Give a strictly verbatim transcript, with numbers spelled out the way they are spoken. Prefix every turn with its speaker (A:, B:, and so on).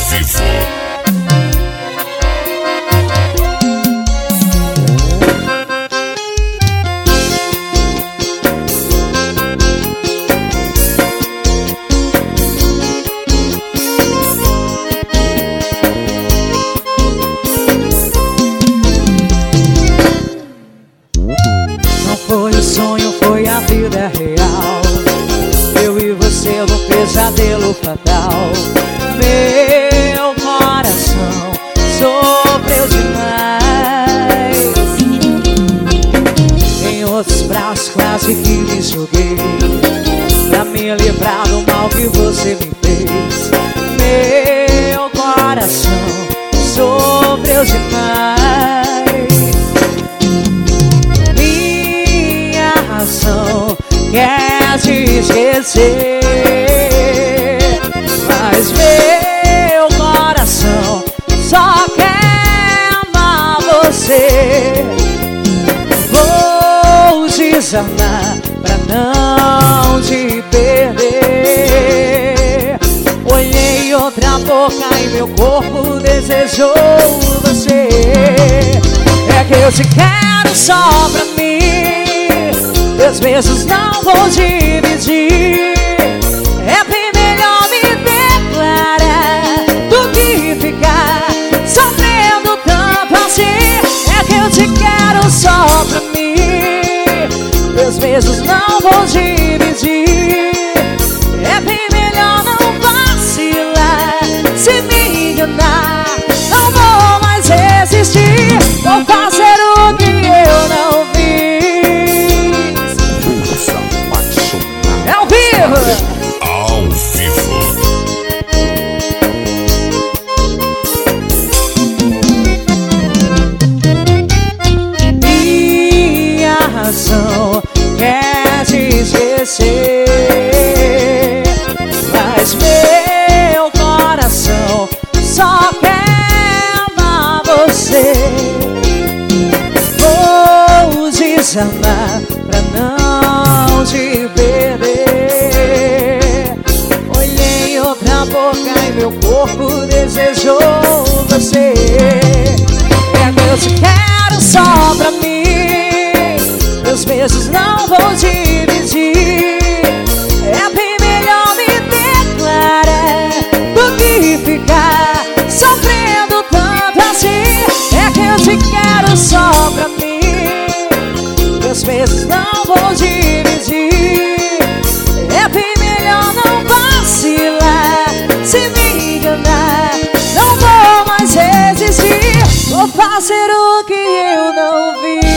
A: vivo.
B: Foi o sonho, foi a vida real. Eu e você num pesadelo fatal. Meu coração sofreu demais. Em outros braços quase que me joguei pra me livrar do mal que você me fez. Meu coração sofreu demais. Quer te esquecer, mas meu coração só quer amar você. Vou desanar pra não te perder. Olhei outra boca e meu corpo desejou você. É que eu te quero só pra mim. Meus beijos não vou dividir. É bem melhor me declarar do que ficar sofrendo tanto assim. É que eu te quero só pra mim. Meus beijos não vou dividir. É bem melhor não vacilar. Se me enganar, não vou mais resistir. Vou fazer o que eu não fiz. Ao vivo! Minha razão quer te esquecer, mas meu coração só quer amar você. Vou desamar pra não te perder. Olhei outra boca e meu corpo desejou você. É que eu te quero só pra mim. Meus beijos não vou dividir. É bem melhor me declarar do que ficar sofrendo tanto assim. É que eu te quero só pra mim. Meus beijos não vou dividir. É bem melhor não vacilar. Se me enganar, não vou mais resistir. Vou fazer o que eu não vi.